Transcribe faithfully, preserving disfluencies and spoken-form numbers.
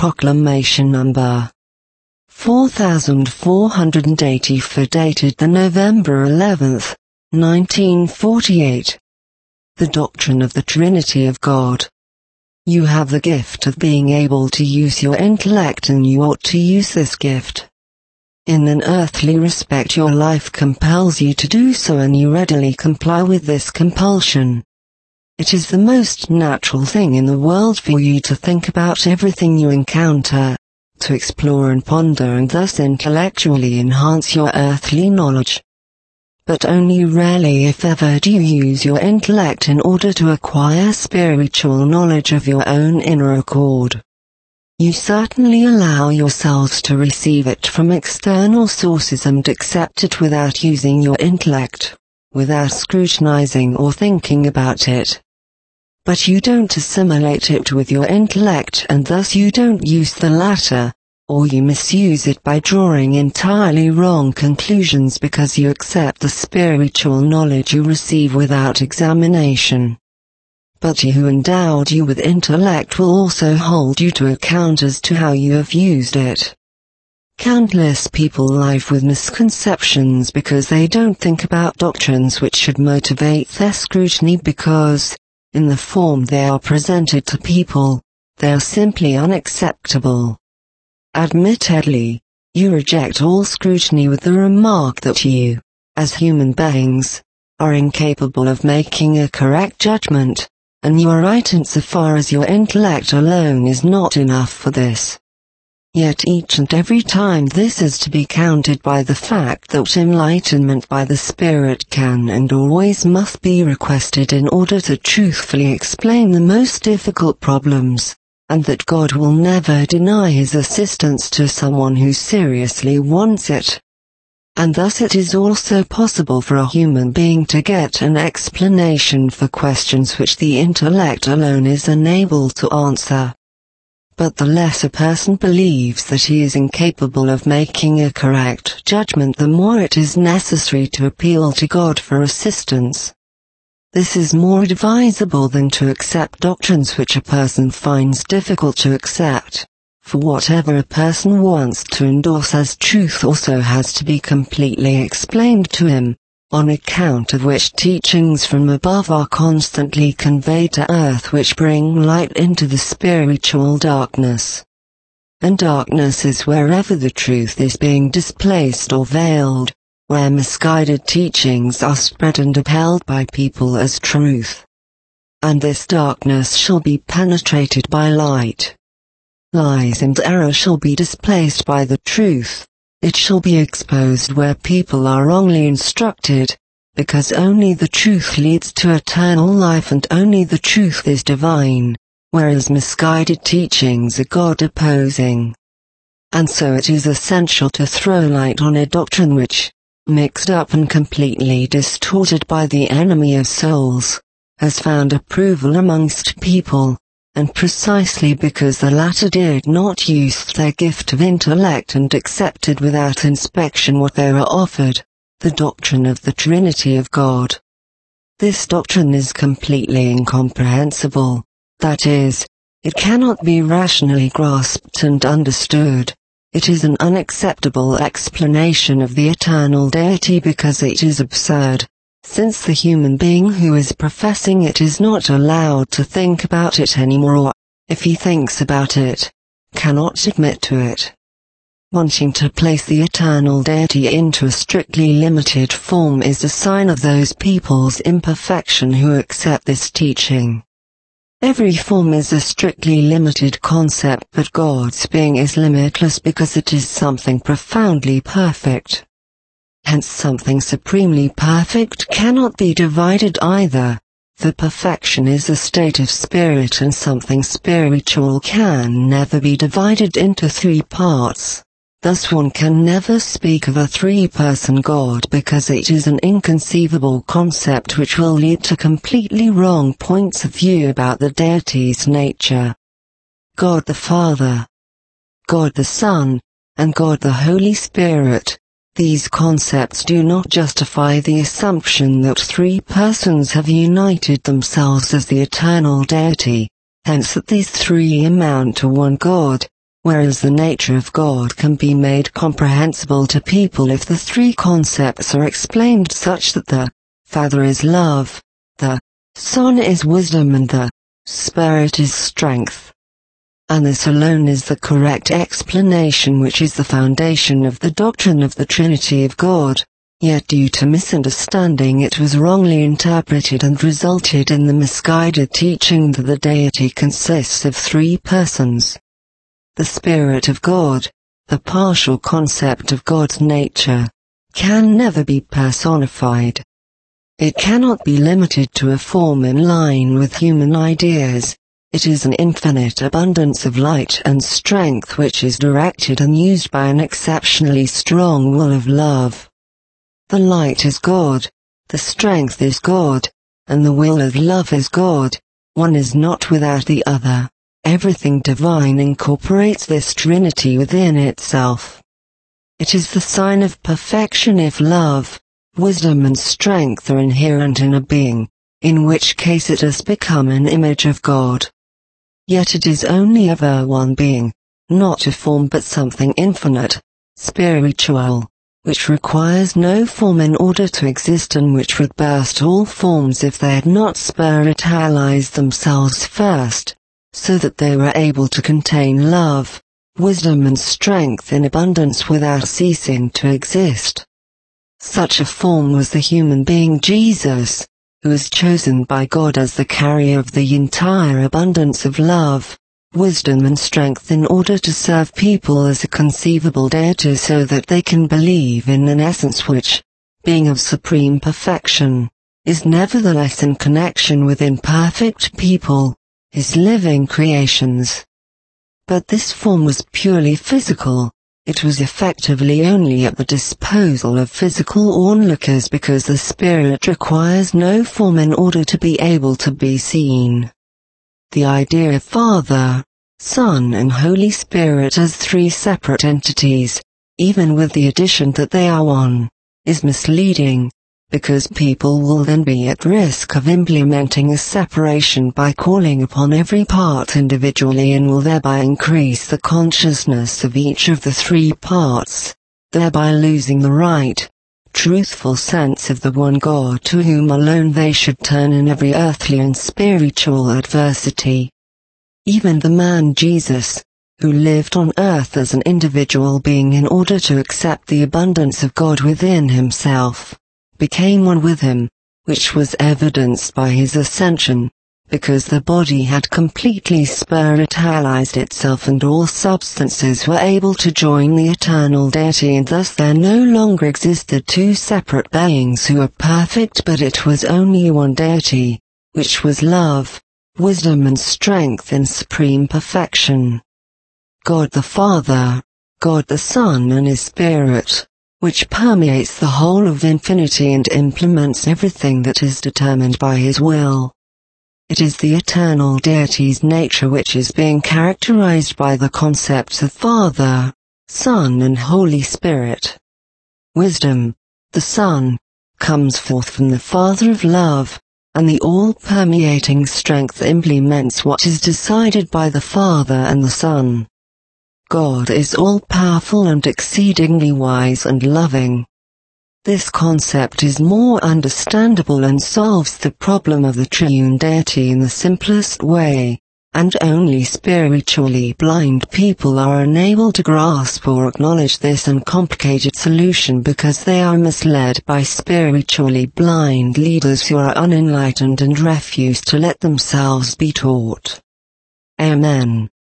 Proclamation Number four thousand four hundred eighty-four, dated the November eleventh, nineteen forty-eight. The Doctrine of the Trinity of God. You have the gift of being able to use your intellect, and you ought to use this gift. In an earthly respect, your life compels you to do so, and you readily comply with this compulsion. It is the most natural thing in the world for you to think about everything you encounter, to explore and ponder, and thus intellectually enhance your earthly knowledge. But only rarely, if ever, do you use your intellect in order to acquire spiritual knowledge of your own inner accord. You certainly allow yourselves to receive it from external sources and accept it without using your intellect, without scrutinizing or thinking about it. But you don't assimilate it with your intellect, and thus you don't use the latter, or you misuse it by drawing entirely wrong conclusions because you accept the spiritual knowledge you receive without examination. But he who endowed you with intellect will also hold you to account as to how you have used it. Countless people live with misconceptions because they don't think about doctrines which should motivate their scrutiny, because, in the form they are presented to people, they are simply unacceptable. Admittedly, you reject all scrutiny with the remark that you, as human beings, are incapable of making a correct judgment, and you are right insofar as your intellect alone is not enough for this. Yet each and every time this is to be countered by the fact that enlightenment by the Spirit can and always must be requested in order to truthfully explain the most difficult problems, and that God will never deny his assistance to someone who seriously wants it. And thus it is also possible for a human being to get an explanation for questions which the intellect alone is unable to answer. But the less a person believes that he is incapable of making a correct judgment, the more it is necessary to appeal to God for assistance. This is more advisable than to accept doctrines which a person finds difficult to accept, for whatever a person wants to endorse as truth also has to be completely explained to him, on account of which teachings from above are constantly conveyed to earth which bring light into the spiritual darkness. And darkness is wherever the truth is being displaced or veiled, where misguided teachings are spread and upheld by people as truth. And this darkness shall be penetrated by light. Lies and error shall be displaced by the truth. It shall be exposed where people are wrongly instructed, because only the truth leads to eternal life, and only the truth is divine, whereas misguided teachings are God-opposing. And so it is essential to throw light on a doctrine which, mixed up and completely distorted by the enemy of souls, has found approval amongst people, and precisely because the latter did not use their gift of intellect and accepted without inspection what they were offered, the doctrine of the Trinity of God. This doctrine is completely incomprehensible, that is, it cannot be rationally grasped and understood. It is an unacceptable explanation of the eternal deity because it is absurd, since the human being who is professing it is not allowed to think about it anymore, or, if he thinks about it, cannot admit to it. Wanting to place the eternal deity into a strictly limited form is a sign of those people's imperfection who accept this teaching. Every form is a strictly limited concept, but God's being is limitless because it is something profoundly perfect. Hence something supremely perfect cannot be divided either, for perfection is a state of spirit, and something spiritual can never be divided into three parts. Thus one can never speak of a three-person God because it is an inconceivable concept which will lead to completely wrong points of view about the deity's nature. God the Father, God the Son, and God the Holy Spirit. These concepts do not justify the assumption that three persons have united themselves as the eternal deity, hence that these three amount to one God, whereas the nature of God can be made comprehensible to people if the three concepts are explained such that the Father is love, the Son is wisdom and the Spirit is strength. And this alone is the correct explanation, which is the foundation of the doctrine of the Trinity of God, yet due to misunderstanding it was wrongly interpreted and resulted in the misguided teaching that the deity consists of three persons. The Spirit of God, the partial concept of God's nature, can never be personified. It cannot be limited to a form in line with human ideas. It is an infinite abundance of light and strength which is directed and used by an exceptionally strong will of love. The light is God, the strength is God, and the will of love is God. One is not without the other. Everything divine incorporates this Trinity within itself. It is the sign of perfection if love, wisdom and strength are inherent in a being, in which case it has become an image of God. Yet it is only ever one being, not a form but something infinite, spiritual, which requires no form in order to exist and which would burst all forms if they had not spiritualized themselves first, so that they were able to contain love, wisdom and strength in abundance without ceasing to exist. Such a form was the human being Jesus, who was chosen by God as the carrier of the entire abundance of love, wisdom and strength in order to serve people as a conceivable deity so that they can believe in an essence which, being of supreme perfection, is nevertheless in connection with imperfect people, his living creations. But this form was purely physical. It was effectively only at the disposal of physical onlookers because the Spirit requires no form in order to be able to be seen. The idea of Father, Son and Holy Spirit as three separate entities, even with the addition that they are one, is misleading, because people will then be at risk of implementing a separation by calling upon every part individually and will thereby increase the consciousness of each of the three parts, thereby losing the right, truthful sense of the one God to whom alone they should turn in every earthly and spiritual adversity. Even the man Jesus, who lived on earth as an individual being in order to accept the abundance of God within himself, became one with him, which was evidenced by his ascension, because the body had completely spiritualized itself and all substances were able to join the eternal deity, and thus there no longer existed two separate beings who were perfect, but it was only one deity, which was love, wisdom and strength in supreme perfection. God the Father, God the Son and His Spirit, which permeates the whole of infinity and implements everything that is determined by His will. It is the eternal deity's nature which is being characterized by the concepts of Father, Son and Holy Spirit. Wisdom, the Son, comes forth from the Father of love, and the all-permeating strength implements what is decided by the Father and the Son. God is all-powerful and exceedingly wise and loving. This concept is more understandable and solves the problem of the triune deity in the simplest way, and only spiritually blind people are unable to grasp or acknowledge this uncomplicated solution because they are misled by spiritually blind leaders who are unenlightened and refuse to let themselves be taught. Amen.